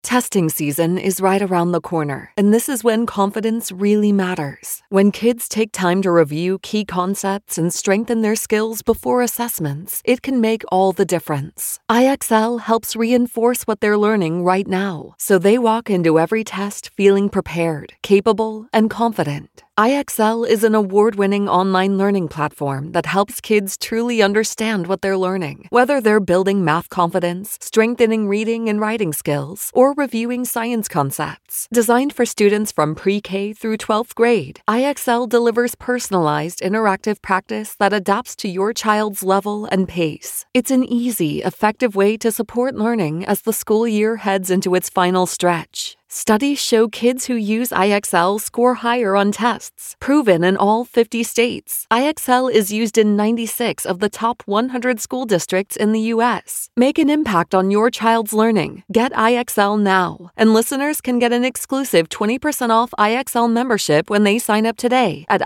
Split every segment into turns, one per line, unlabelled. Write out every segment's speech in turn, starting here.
Testing season is right around the corner, and this is when confidence really matters. When kids take time to review key concepts and strengthen their skills before assessments, it can make all the difference. IXL helps reinforce what they're learning right now, so they walk into every test feeling prepared, capable, and confident. IXL is an award-winning online learning platform that helps kids truly understand what they're learning, whether they're building math confidence, strengthening reading and writing skills, or reviewing science concepts. Designed for students from pre-K through 12th grade, IXL delivers personalized, interactive practice that adapts to your child's level and pace. It's an easy, effective way to support learning as the school year heads into its final stretch. Studies show kids who use IXL score higher on tests, proven in all 50 states. IXL is used in 96 of the top 100 school districts in the U.S. Make an impact on your child's learning. Get IXL now. And listeners can get an exclusive 20% off IXL membership when they sign up today at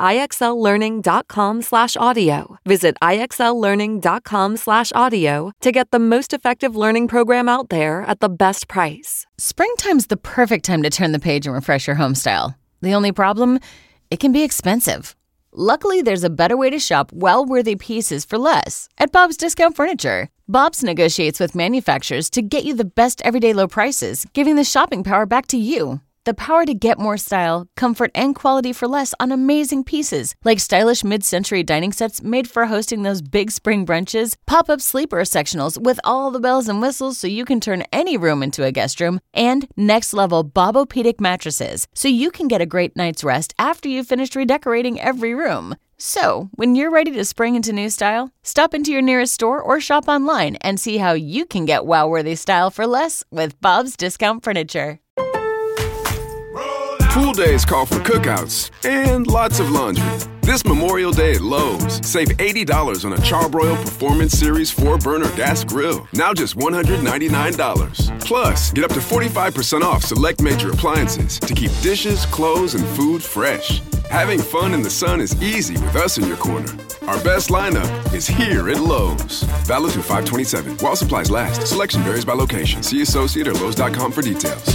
IXLlearning.com/audio. Visit IXLlearning.com/audio to get the most effective learning program out there at the best price.
Springtime's the perfect time to turn the page and refresh your home style. The only problem? It can be expensive. Luckily, there's a better way to shop well-worthy pieces for less at Bob's Discount Furniture. Bob's negotiates with manufacturers to get you the best everyday low prices, giving the shopping power back to you. The power to get more style, comfort, and quality for less on amazing pieces like stylish mid-century dining sets made for hosting those big spring brunches, pop-up sleeper sectionals with all the bells and whistles so you can turn any room into a guest room, and next-level Bobopedic mattresses so you can get a great night's rest after you've finished redecorating every room. So, when you're ready to spring into new style, stop into your nearest store or shop online and see how you can get wow-worthy style for less with Bob's Discount Furniture.
Pool days call for cookouts and lots of laundry. This Memorial Day at Lowe's, save $80 on a Charbroil Performance Series 4-burner gas grill, now just $199. Plus, get up to 45% off select major appliances to keep dishes, clothes, and food fresh. Having fun in the sun is easy with us in your corner. Our best lineup is here at Lowe's. Valid through 5/27. While supplies last. Selection varies by location. See associate or Lowe's.com for details.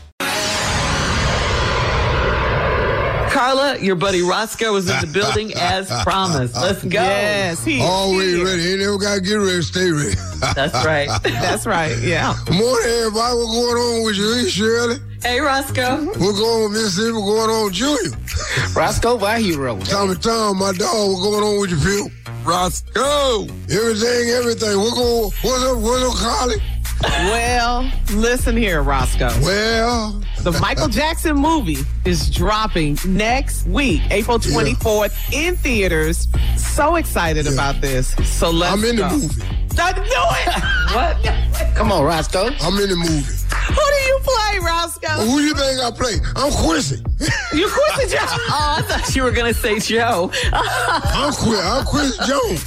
Carla, your buddy Roscoe is in the building as promised. Let's go.
Yes, he's
always ready. Ain't never got to get ready, stay ready.
That's right.
That's right, yeah.
Good morning, everybody. What's going on with you? Hey, Shirley.
Hey, Roscoe.
What's going on with Mississippi? What's going on with Junior?
Roscoe, my hero.
Tommy Tom, my dog. What's going on with you, Phil? Roscoe. Everything. What's up, Carly?
Well, listen here, Roscoe.
Well,
the Michael Jackson movie is dropping next week, April 24th, in theaters. So excited about this. So let's
I'm in
go.
the movie.
Don't do it.
What?
Come on, Roscoe.
I'm in the movie.
Who do you play, Roscoe?
Who you think I play? I'm Quincy.
You Quincy Jones?
Oh, I thought you were going to say Joe.
I'm Quincy Jones.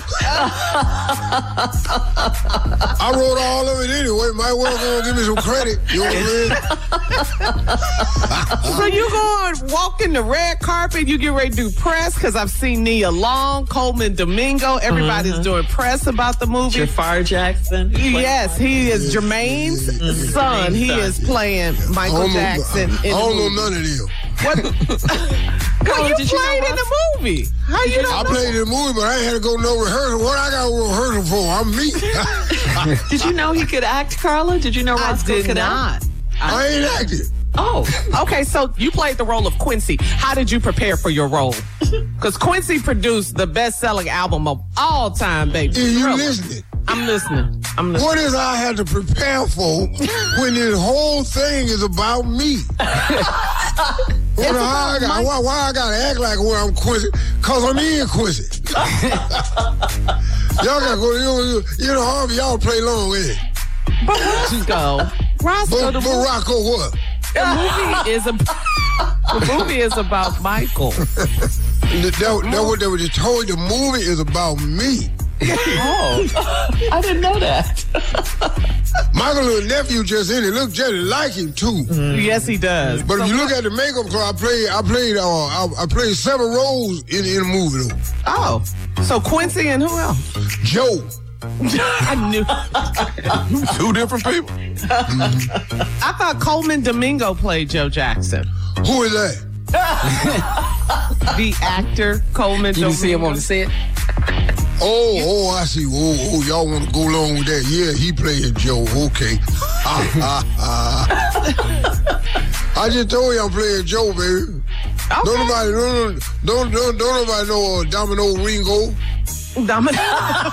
I wrote all of it anyway. Might well go give me some credit. You know what I mean?
So you going to walk in the red carpet, you get ready to do press, because I've seen Nia Long, Coleman Domingo. Everybody's doing press about the movie.
Jafar Jackson.
Yes, he is Jermaine's son. He is playing Michael Jackson in the movie.
I don't know none of them.
What? Well, you played in the movie. How you know?
I played in the movie, but I ain't had to go no rehearsal. What I got a rehearsal for? I'm me.
Did you know he could act, Carla? Did you know Roscoe could act?
I ain't acted.
Oh, okay. So you played the role of Quincy. How did you prepare for your role? Because Quincy produced the best-selling album of all time, baby.
Is you listening?
I'm listening.
What is I have to prepare for when this whole thing is about me? Why I gotta act like where I'm Quincy? Because I'm in Quincy. Y'all gotta go, you know, all of y'all play long with it.
But Roscoe,
but Rocco what?
The movie is about Michael.
That what they were just told. The movie is about me.
Oh, I didn't know that.
Michael's little nephew just in it. Look just like him too.
Yes, he does.
But if you look at the makeup club, I played 7 roles in the movie though.
Oh, so Quincy and who else?
Joe.
I knew.
Two different people.
I thought Coleman Domingo played Joe Jackson.
Who is that?
The actor Coleman Domingo.
You see him on the set?
Oh, I see. Oh, y'all want to go along with that? Yeah, he playing Joe. Okay. I just told you I'm playing Joe, baby.
Okay.
Don't nobody know Domino Ringo.
Domino.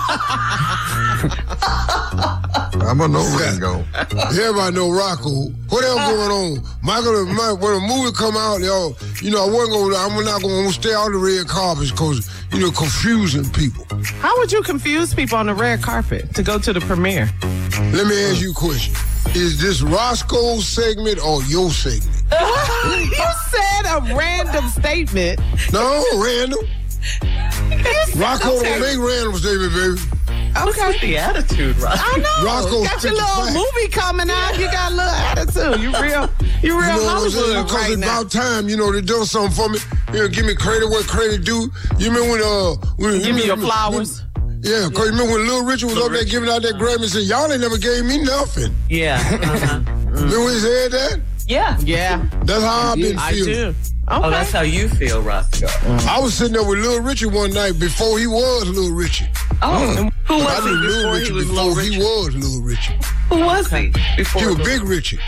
I'm a know Ringo. Everybody know Rocco. What else going on? Michael, when a movie come out, y'all, I'm not going to stay on the red carpet because, confusing people.
How would you confuse people on the red carpet to go to the premiere?
Let me ask you a question. Is this Roscoe's segment or your segment?
You said a random statement.
No, random. Rocco don't make random statement, baby.
Okay. What's the attitude, Roscoe?
I know.
Roscoe
got your little movie coming out. You got a little attitude. You real Hollywood
because
right
it's
now.
about time, they do something for me. Give me credit where credit due. You remember when
Give me your flowers.
Yeah, because you remember when Little Richard was up there giving out that Grammy and said, y'all ain't never gave me nothing.
Yeah.
Remember when he said that?
Yeah.
Yeah.
That's how I've been
I
feeling.
do. Okay.
Oh, that's how you feel, Roscoe.
I was sitting there with Little Richard one night before he was Little Richard.
Oh, and who
I
was
knew
he
Little
before
Richard
he was
before
Little
he
Richard?
was Little Richard.
Who was he before?
He was Big Richard.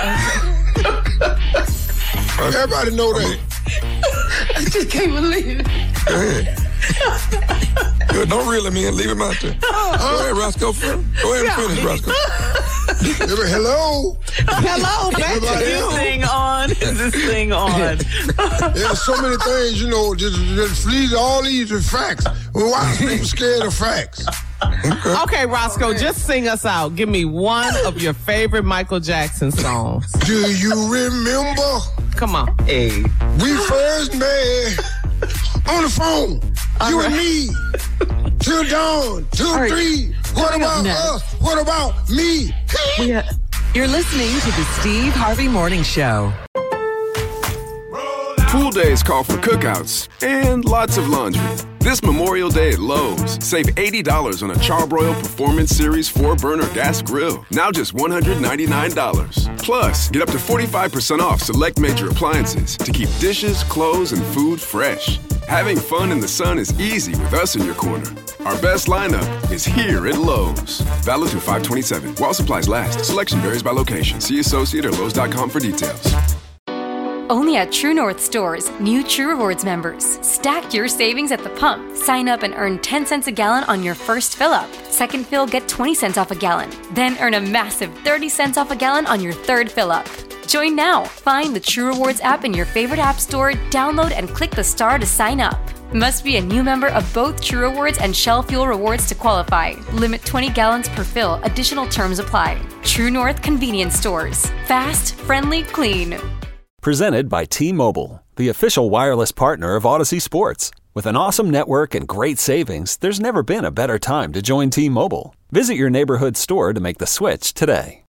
Everybody know that.
I just can't believe it.
Don't reel him in. Leave him out there. Go ahead, Roscoe. Go ahead and finish, Roscoe.
Hello?
Hello, back to
Is this
you.
thing on? Is this thing on?
There's so many things, just leave all these are facts. Why are people scared of facts?
Okay, Roscoe, just sing us out. Give me one of your favorite Michael Jackson songs.
Do you remember?
Come on.
Hey.
We first met on the phone. You and me. Till dawn. Till 3. What about us? What about me?
You're listening to the Steve Harvey Morning Show.
Pool days call for cookouts and lots of laundry. This Memorial Day at Lowe's, save $80 on a Charbroil Performance Series 4-burner gas grill. Now just $199. Plus, get up to 45% off select major appliances to keep dishes, clothes, and food fresh. Having fun in the sun is easy with us in your corner. Our best lineup is here at Lowe's. Valid through 5/27. While supplies last. Selection varies by location. See associate or Lowe's.com for details.
Only at True North stores, new True Rewards members. Stack your savings at the pump. Sign up and earn 10 cents a gallon on your first fill-up. Second fill, get 20 cents off a gallon. Then earn a massive 30 cents off a gallon on your third fill-up. Join now. Find the True Rewards app in your favorite app store, download and click the star to sign up. Must be a new member of both True Rewards and Shell Fuel Rewards to qualify. Limit 20 gallons per fill. Additional terms apply. True North Convenience Stores. Fast, friendly, clean.
Presented by T-Mobile, the official wireless partner of Odyssey Sports. With an awesome network and great savings, there's never been a better time to join T-Mobile. Visit your neighborhood store to make the switch today.